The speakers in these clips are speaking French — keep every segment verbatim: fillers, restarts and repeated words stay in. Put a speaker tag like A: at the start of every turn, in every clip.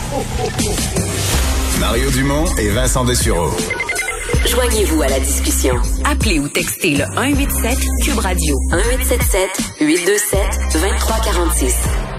A: Mario Dumont et Vincent Dessureau.
B: Joignez-vous à la discussion. Appelez ou textez le un huit sept Cube Radio un huit sept sept huit deux sept deux trois quatre six.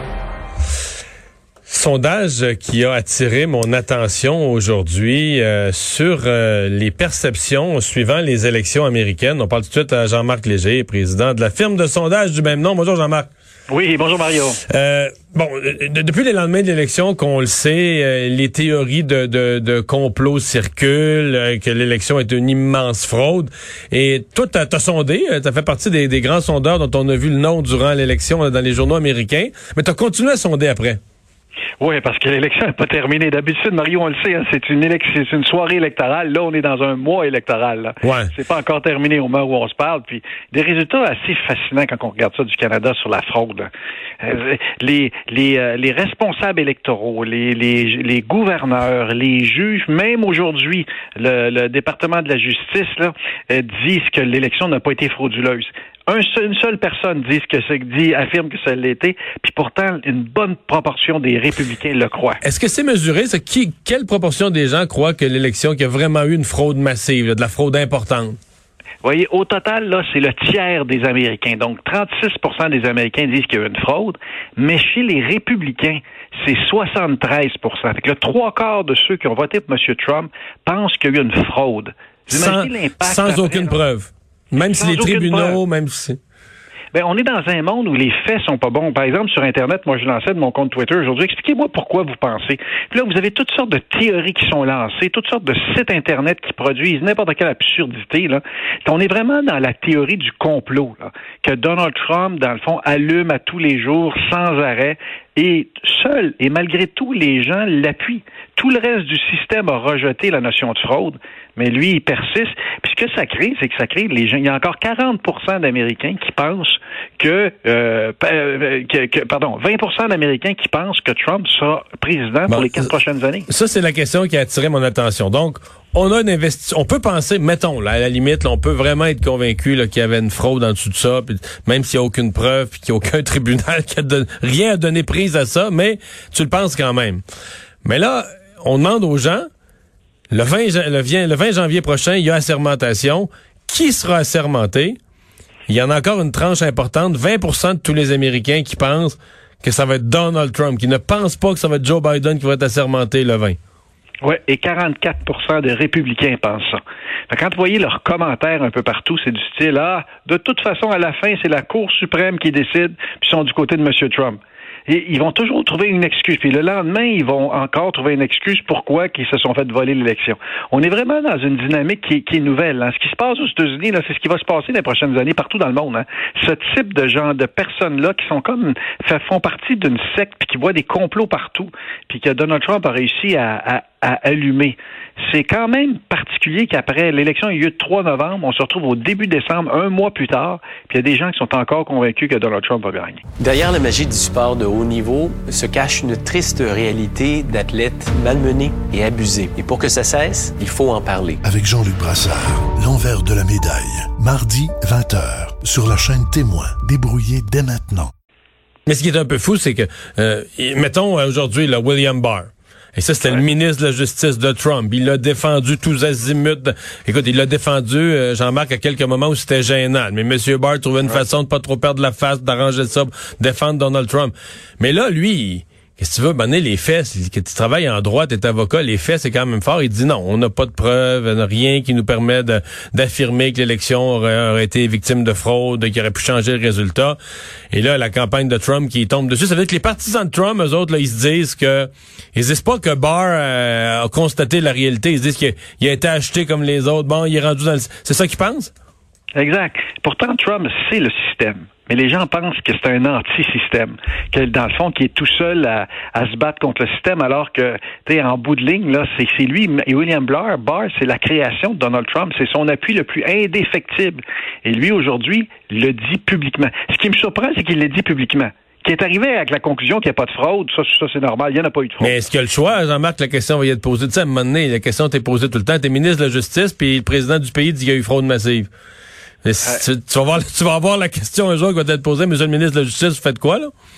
C: Sondage qui a attiré mon attention aujourd'hui euh, sur euh, les perceptions suivant les élections américaines. On parle tout de suite à Jean-Marc Léger, président de la firme de sondage du même nom. Bonjour Jean-Marc.
D: Oui, bonjour Mario.
C: Euh, bon, de, depuis les lendemains de l'élection, qu'on le sait, euh, les théories de, de, de complot circulent, euh, que l'élection est une immense fraude. Et toi, t'as, t'as sondé, t'as fait partie des, des grands sondeurs dont on a vu le nom durant l'élection là, dans les journaux américains, mais t'as continué à sonder après.
D: Oui, parce que l'élection n'est pas terminée. D'habitude, Mario, on le sait, hein, c'est une élection, c'est une soirée électorale. Là, on est dans un mois électoral. Là.
C: Ouais.
D: C'est pas encore terminé au moment où on se parle. Puis des résultats assez fascinants quand on regarde ça du Canada sur la fraude. Euh, les les euh, les responsables électoraux, les les les gouverneurs, les juges, même aujourd'hui, le, le département de la justice là euh, disent que l'élection n'a pas été frauduleuse. Un seul, une seule personne dit que c'est, dit, affirme que ça l'était, puis pourtant, une bonne proportion des républicains le croient.
C: Est-ce que c'est mesuré? C'est qui, quelle proportion des gens croient que l'élection, qu'il y a vraiment eu une fraude massive, là, de la fraude importante?
D: Vous voyez, au total, là, c'est le tiers des Américains. Donc, trente-six pour cent des Américains disent qu'il y a eu une fraude, mais chez les républicains, c'est soixante-treize pour cent. Fait que le trois quarts de ceux qui ont voté pour M. Trump pensent qu'il y a eu une fraude. Vous
C: sans,
D: l'impact
C: sans
D: après,
C: aucune
D: là?
C: preuve. Même
D: Sans
C: si les tribunaux,
D: preuve.
C: même si...
D: Ben, on est dans un monde où les faits sont pas bons. Par exemple, sur Internet, moi, je lançais de mon compte Twitter aujourd'hui. Expliquez-moi pourquoi vous pensez. Puis là, vous avez toutes sortes de théories qui sont lancées, toutes sortes de sites Internet qui produisent n'importe quelle absurdité, là. On est vraiment dans la théorie du complot, là. Que Donald Trump, dans le fond, allume à tous les jours, sans arrêt. Et seul, et malgré tout, les gens l'appuient. Tout le reste du système a rejeté la notion de fraude, mais lui, il persiste. Puis ce que ça crée, c'est que ça crée les gens. Il y a encore quarante pour cent d'Américains qui pensent que, euh, que, que pardon, vingt pour cent d'Américains qui pensent que Trump sera président
C: bon,
D: pour les quatre prochaines années.
C: Ça, c'est la question qui a attiré mon attention. Donc, on a une investition. On peut penser, mettons, là, à la limite, là, on peut vraiment être convaincu là, qu'il y avait une fraude en dessous de ça, puis même s'il n'y a aucune preuve, puis qu'il n'y a aucun tribunal qui a don... rien à donner prise à ça, mais tu le penses quand même. Mais là, on demande aux gens, le vingt, le, le vingt janvier prochain, il y a assermentation. Qui sera assermenté? Il y en a encore une tranche importante, vingt pour cent de tous les Américains qui pensent que ça va être Donald Trump, qui ne pensent pas que ça va être Joe Biden qui va être assermenté le vingt.
D: Oui, et quarante-quatre pour cent des républicains pensent ça. Fait que quand vous voyez leurs commentaires un peu partout, c'est du style, ah, de toute façon, à la fin, c'est la Cour suprême qui décide, puis ils sont du côté de M. Trump. Et ils vont toujours trouver une excuse. Puis le lendemain, ils vont encore trouver une excuse pourquoi ils se sont fait voler l'élection. On est vraiment dans une dynamique qui, qui est nouvelle. Hein. Ce qui se passe aux États-Unis, là, c'est ce qui va se passer dans les prochaines années partout dans le monde. Hein. Ce type de genre de personnes-là qui sont comme font partie d'une secte puis qui voient des complots partout, puis que Donald Trump a réussi à, à, à allumer. C'est quand même particulier qu'après l'élection a eu lieu le trois novembre, on se retrouve au début décembre, un mois plus tard, puis il y a des gens qui sont encore convaincus que Donald Trump va gagner.
E: Derrière la magie du sport de haut niveau se cache une triste réalité d'athlètes malmenés et abusés. Et pour que ça cesse, il faut en parler.
F: Avec Jean-Luc Brassard, l'envers de la médaille. Mardi, vingt heures, sur la chaîne Témoin. Débrouillez dès maintenant.
C: Mais ce qui est un peu fou, c'est que, euh, mettons aujourd'hui, là, William Barr. Et ça, c'était ouais. le ministre de la Justice de Trump. Il l'a défendu tous azimuts. Écoute, il l'a défendu, euh, Jean-Marc, à quelques moments où c'était gênant. Mais M. Barr trouvait une ouais. façon de pas trop perdre la face, d'arranger ça, défendre Donald Trump. Mais là, lui, qu'est-ce que tu veux, ben, les faits, que tu travailles en droit, t'es avocat, les faits, c'est quand même fort. Il dit non, on n'a pas de preuves, rien qui nous permet de, d'affirmer que l'élection aurait, aurait été victime de fraude, qu'il aurait pu changer le résultat. Et là, la campagne de Trump qui tombe dessus, ça veut dire que les partisans de Trump, eux autres, là, ils se disent que, ils disent pas que Barr euh, a constaté la réalité, ils se disent qu'il a, il a été acheté comme les autres, bon, il est rendu dans le... C'est ça qu'ils pensent?
D: Exact. Pourtant, Trump, c'est le système. Mais les gens pensent que c'est un anti-système, que dans le fond, qu'il est tout seul à, à se battre contre le système, alors que, tu sais, en bout de ligne, là, c'est, c'est lui, et William Barr, Barr, c'est la création de Donald Trump, c'est son appui le plus indéfectible. Et lui, aujourd'hui, le dit publiquement. Ce qui me surprend, c'est qu'il le dit publiquement. Qui est arrivé avec la conclusion qu'il n'y a pas de fraude, ça, ça c'est normal, il n'y en a pas eu de fraude.
C: Mais est-ce qu'il y a le choix, Jean-Marc, la question va y être posée? Tu sais, à un moment donné, la question t'est posée tout le temps, t'es ministre de la Justice, puis le président du pays dit qu'il y a eu fraude massive. Mais euh, tu, tu, vas voir, tu vas avoir la question un jour qui va t'être posée, monsieur le ministre de la Justice, vous faites quoi, là?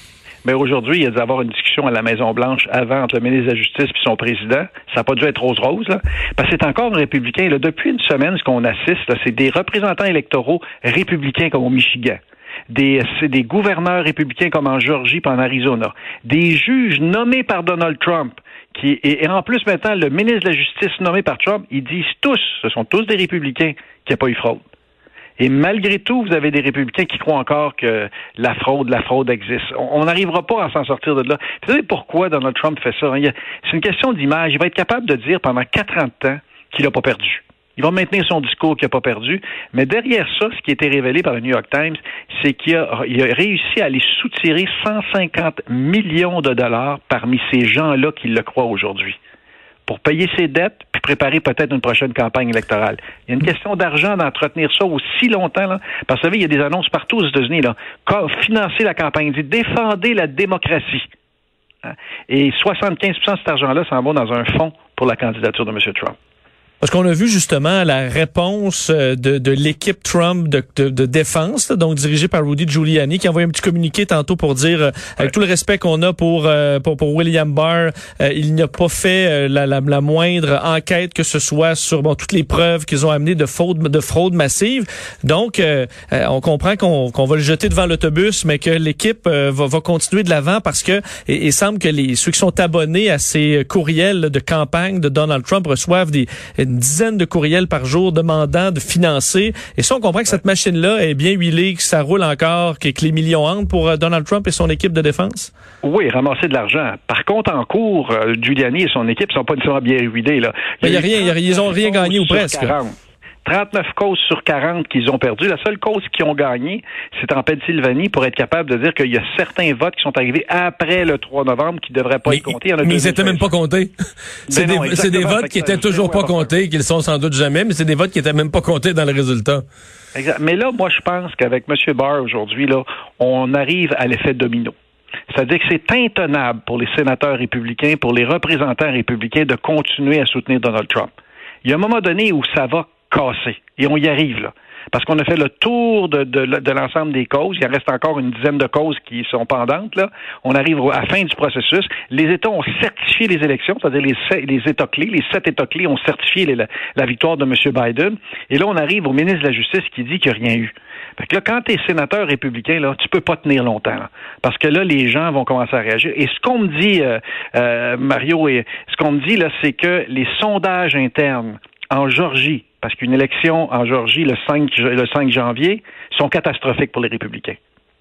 D: Mais aujourd'hui, il y a dû avoir une discussion à la Maison-Blanche avant entre le ministre de la Justice et son président. Ça n'a pas dû être rose-rose, là. Parce que c'est encore un républicain. Là, depuis une semaine, ce qu'on assiste, là, c'est des représentants électoraux républicains comme au Michigan. Des, c'est des gouverneurs républicains comme en Georgie et en Arizona. Des juges nommés par Donald Trump. Qui, et, et en plus, maintenant, le ministre de la Justice nommé par Trump, ils disent tous, ce sont tous des républicains, qu'il n'y a pas eu fraude. Et malgré tout, vous avez des républicains qui croient encore que la fraude, la fraude existe. On n'arrivera pas à s'en sortir de là. Vous savez pourquoi Donald Trump fait ça? Hein? C'est une question d'image. Il va être capable de dire pendant quatre ans de temps qu'il n'a pas perdu. Il va maintenir son discours qu'il n'a pas perdu. Mais derrière ça, ce qui a été révélé par le New York Times, c'est qu'il a, il a réussi à aller soutirer cent cinquante millions de dollars parmi ces gens-là qui le croient aujourd'hui, pour payer ses dettes puis préparer peut-être une prochaine campagne électorale. Il y a une question d'argent d'entretenir ça aussi longtemps, là. Parce que vous savez, il y a des annonces partout aux États-Unis, là. Financer la campagne, il dit défendez la démocratie. Hein? Et soixante-quinze pour cent de cet argent-là s'en va dans un fonds pour la candidature de M. Trump.
C: Parce qu'on a vu justement la réponse de, de l'équipe Trump de, de, de défense, là, donc dirigée par Rudy Giuliani, qui a envoyé un petit communiqué tantôt pour dire, euh, avec tout le respect qu'on a pour, euh, pour pour William Barr, euh, il n'a pas fait euh, la, la, la moindre enquête que ce soit sur bon toutes les preuves qu'ils ont amenées de fraude de fraude massive. Donc, euh, euh, on comprend qu'on qu'on va le jeter devant l'autobus, mais que l'équipe euh, va, va continuer de l'avant parce que et, et semble que les ceux qui sont abonnés à ces courriels de campagne de Donald Trump reçoivent des une dizaine de courriels par jour demandant de financer. Et ça, on comprend que cette machine-là est bien huilée, que ça roule encore, que, que les millions entrent pour Donald Trump et son équipe de défense?
D: Oui, ramasser de l'argent. Par contre, en cours, euh, Giuliani et son équipe ne sont pas nécessairement bien huilés, là.
C: Il n'y a, a rien, y a, ils n'ont rien gagné ou presque.
D: quarante. trente-neuf causes sur quarante qu'ils ont perdues. La seule cause qu'ils ont gagnée, c'est en Pennsylvanie pour être capable de dire qu'il y a certains votes qui sont arrivés après le trois novembre qui ne devraient pas
C: mais,
D: être comptés.
C: Mais ils n'étaient même pas comptés. C'est des, c'est des votes qui étaient toujours pas comptés, qu'ils sont sans doute jamais, mais c'est des votes qui étaient même pas comptés dans le résultat.
D: Exact. Mais là, moi, je pense qu'avec M. Barr aujourd'hui, là, on arrive à l'effet domino. C'est-à-dire que c'est intenable pour les sénateurs républicains, pour les représentants républicains de continuer à soutenir Donald Trump. Il y a un moment donné où ça va casser. Et on y arrive, là. Parce qu'on a fait le tour de, de, de l'ensemble des causes. Il en reste encore une dizaine de causes qui sont pendantes, là. On arrive à la fin du processus. Les États ont certifié les élections, c'est-à-dire les, les États clés, les sept États clés ont certifié les, la, la victoire de M. Biden. Et là, on arrive au ministre de la Justice qui dit qu'il n'y a rien eu. Fait que là, quand tu es sénateur républicain, là, tu peux pas tenir longtemps, là, parce que là, les gens vont commencer à réagir. Et ce qu'on me dit, euh, euh, Mario, et ce qu'on me dit, là, c'est que les sondages internes en Georgie, parce qu'une élection en Georgie le cinq, le cinq janvier, sont catastrophiques pour les républicains.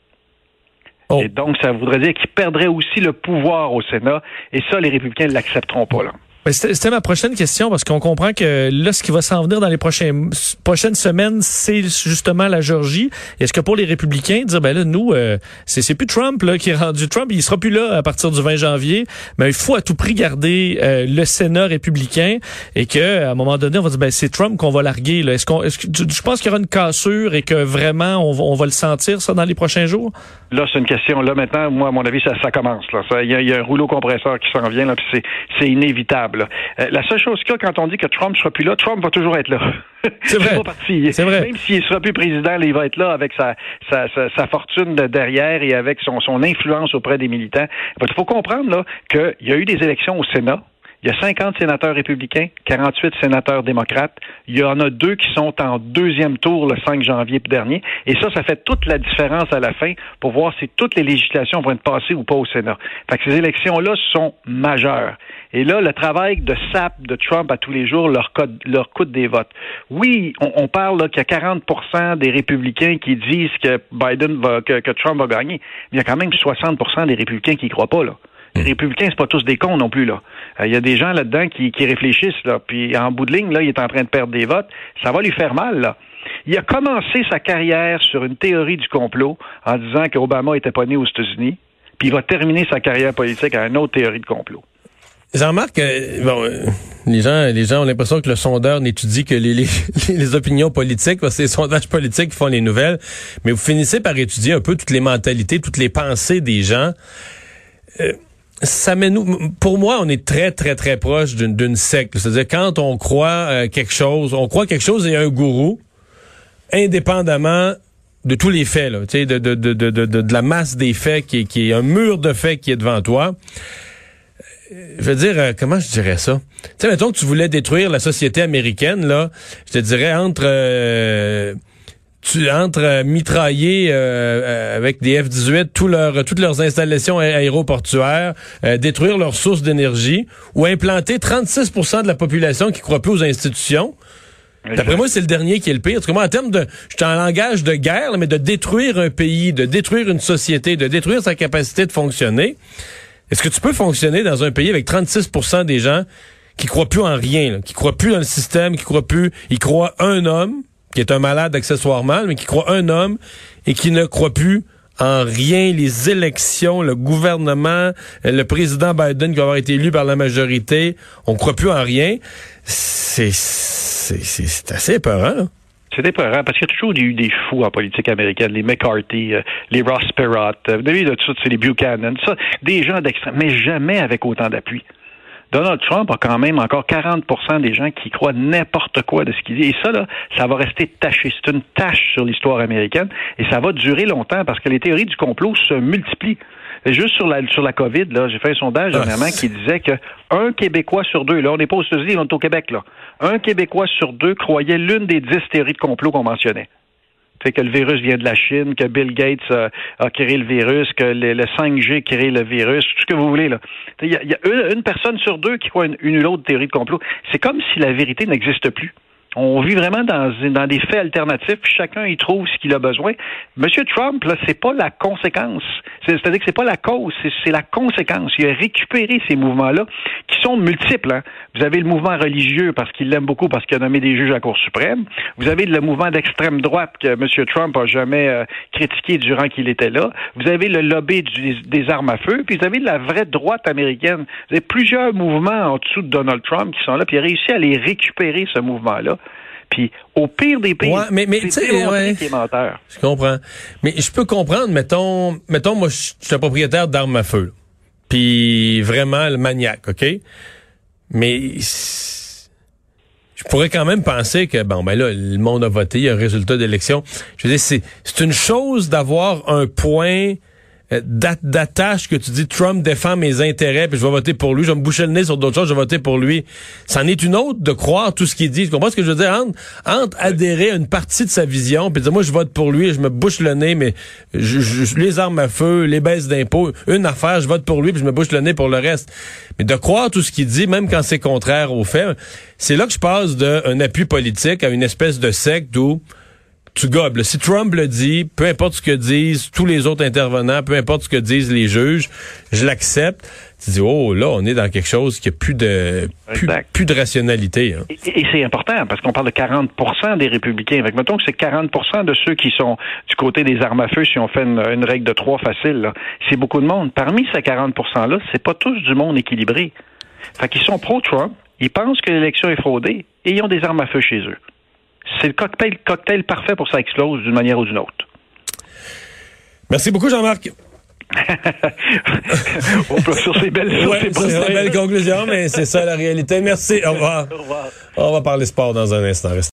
D: Oh. Et donc, ça voudrait dire qu'ils perdraient aussi le pouvoir au Sénat, et ça, les républicains ne l'accepteront pas, là.
C: C'était, c'était ma prochaine question, parce qu'on comprend que là, ce qui va s'en venir dans les prochaines, prochaines semaines, c'est justement la Georgie. Est-ce que pour les républicains, dire, ben là, nous, euh, c'est, c'est plus Trump là qui est rendu Trump, il sera plus là à partir du vingt janvier, mais il faut à tout prix garder euh, le Sénat républicain et que à un moment donné, on va dire, ben c'est Trump qu'on va larguer. Là. Est-ce qu'on, est-ce que, je pense qu'il y aura une cassure et que vraiment, on va, on va le sentir, ça, dans les prochains jours?
D: Là, c'est une question. Là, maintenant, moi, à mon avis, ça, ça commence. Là, il y, y a un rouleau compresseur qui s'en vient, là, puis c'est, c'est inévitable. Euh, la seule chose qu'il y a quand on dit que Trump sera plus là, Trump va toujours être là.
C: C'est vrai.
D: Pas parti.
C: C'est vrai.
D: Même s'il sera plus président, il va être là avec sa, sa, sa, sa fortune de derrière et avec son, son influence auprès des militants. Il faut comprendre là qu'il y a eu des élections au Sénat. Il y a cinquante sénateurs républicains, quarante-huit sénateurs démocrates. Il y en a deux qui sont en deuxième tour le cinq janvier dernier. Et ça, ça fait toute la différence à la fin pour voir si toutes les législations vont être passées ou pas au Sénat. Fait que ces élections-là sont majeures. Et là, le travail de sape de Trump à tous les jours leur, code, leur coûte des votes. Oui, on, on parle là, qu'il y a quarante pour cent des républicains qui disent que Biden va, que, que Trump va gagner. Mais il y a quand même soixante pour cent des républicains qui y croient pas, là. Les républicains, c'est pas tous des cons non plus, là. Il euh, y a des gens là-dedans qui, qui réfléchissent, là. Puis en bout de ligne, là, il est en train de perdre des votes. Ça va lui faire mal, là. Il a commencé sa carrière sur une théorie du complot en disant qu'Obama était pas né aux États-Unis. Puis il va terminer sa carrière politique à une autre théorie de complot.
C: J'en remarque que bon, euh, les gens, les gens ont l'impression que le sondeur n'étudie que les, les, les opinions politiques, parce que c'est les sondages politiques qui font les nouvelles. Mais vous finissez par étudier un peu toutes les mentalités, toutes les pensées des gens. Euh, Ça met nous, pour moi, on est très, très, très proche d'une, d'une secte. C'est-à-dire, quand on croit euh, quelque chose, on croit quelque chose et il y a un gourou, indépendamment de tous les faits, là, tu sais, de, de, de, de, de, de la masse des faits, qui est, qui est un mur de faits qui est devant toi. Je veux dire, euh, comment je dirais ça? Tu sais, mettons que tu voulais détruire la société américaine, là, je te dirais entre euh, tu entre euh, mitrailler euh, euh, avec des F dix-huit tout leur, toutes leurs installations a- aéroportuaires, euh, détruire leurs sources d'énergie, ou implanter trente-six pour cent de la population qui croit plus aux institutions. D'après moi, c'est le dernier qui est le pire. Parce que moi, en termes de, je suis en langage de guerre, là, mais de détruire un pays, de détruire une société, de détruire sa capacité de fonctionner. Est-ce que tu peux fonctionner dans un pays avec trente-six pour cent des gens qui croient plus en rien, là, qui croient plus dans le système, qui croient plus, ils croient un homme, qui est un malade accessoirement, mais qui croient un homme et qui ne croient plus en rien, les élections, le gouvernement, le président Biden qui va avoir été élu par la majorité, on croit plus en rien. C'est, c'est, c'est, c'est assez épeurant, là.
D: C'est épeurant, parce qu'il y a toujours eu des fous en politique américaine, les McCarthy, euh, les Ross Perot, euh, vous avez vu, tout ça, c'est les Buchanan, ça, des gens d'extrême, mais jamais avec autant d'appui. Donald Trump a quand même encore quarante pour cent des gens qui croient n'importe quoi de ce qu'il dit. Et ça, là, ça va rester taché. C'est une tache sur l'histoire américaine et ça va durer longtemps parce que les théories du complot se multiplient. Et juste sur la sur la COVID, là, j'ai fait un sondage dernièrement ah, qui disait que un Québécois sur deux, là, on n'est pas aux États-Unis, on est au Québec, là. Un Québécois sur deux croyait l'une des dix théories de complot qu'on mentionnait. Fait que le virus vient de la Chine, que Bill Gates a, a créé le virus, que le, le cinq G a créé le virus, tout ce que vous voulez, là. Il y a, y a une, une personne sur deux qui croit une, une ou l'autre théorie de complot. C'est comme si la vérité n'existe plus. On vit vraiment dans, dans des faits alternatifs, puis chacun y trouve ce qu'il a besoin. Monsieur Trump, là, c'est pas la conséquence. C'est, c'est-à-dire que c'est pas la cause, c'est, c'est la conséquence. Il a récupéré ces mouvements-là, qui sont multiples, hein. Vous avez le mouvement religieux, parce qu'il l'aime beaucoup, parce qu'il a nommé des juges à la Cour suprême. Vous avez le mouvement d'extrême droite, que Monsieur Trump a jamais euh, critiqué durant qu'il était là. Vous avez le lobby du, des armes à feu, puis vous avez la vraie droite américaine. Vous avez plusieurs mouvements en dessous de Donald Trump qui sont là, puis il a réussi à les récupérer, ce mouvement-là. Puis, au pire des pires,
C: ouais, mais, mais,
D: c'est
C: ouais,
D: qui est menteur.
C: Je comprends. Mais je peux comprendre, mettons, mettons, moi, je suis un propriétaire d'armes à feu. Puis, vraiment, le maniaque, OK? Mais, je pourrais quand même penser que, bon, ben là, le monde a voté, il y a un résultat d'élection. Je veux dire, c'est, c'est une chose d'avoir un point d'attache que tu dis Trump défend mes intérêts puis je vais voter pour lui, je vais me boucher le nez sur d'autres choses, je vais voter pour lui. C'en est une autre de croire tout ce qu'il dit. Tu comprends ce que je veux dire? Entre, entre adhérer à une partie de sa vision puis dire moi je vote pour lui et je me bouche le nez, mais je, je, les armes à feu, les baisses d'impôts, une affaire, je vote pour lui puis je me bouche le nez pour le reste. Mais de croire tout ce qu'il dit, même quand c'est contraire aux faits, c'est là que je passe d'un appui politique à une espèce de secte où tu gobes. Là. Si Trump le dit, peu importe ce que disent tous les autres intervenants, peu importe ce que disent les juges, je l'accepte. Tu dis, oh, là, on est dans quelque chose qui a plus de plus, plus de rationalité. Hein.
D: Et, et c'est important, parce qu'on parle de quarante pour cent des républicains. Fait que mettons que c'est quarante pour cent de ceux qui sont du côté des armes à feu, si on fait une, une règle de trois facile, là. C'est beaucoup de monde. Parmi ces quarante pour cent-là, c'est pas tous du monde équilibré. Fait qu'ils sont pro-Trump, ils pensent que l'élection est fraudée, et ils ont des armes à feu chez eux. C'est le cocktail, cocktail parfait pour que ça explose d'une manière ou d'une autre.
C: Merci beaucoup, Jean-Marc.
D: On sur ces belles, sur
C: ouais,
D: ces
C: c'est une belle conclusion, mais c'est ça la réalité. Merci. Au revoir.
D: Au revoir.
C: On va parler sport dans un instant.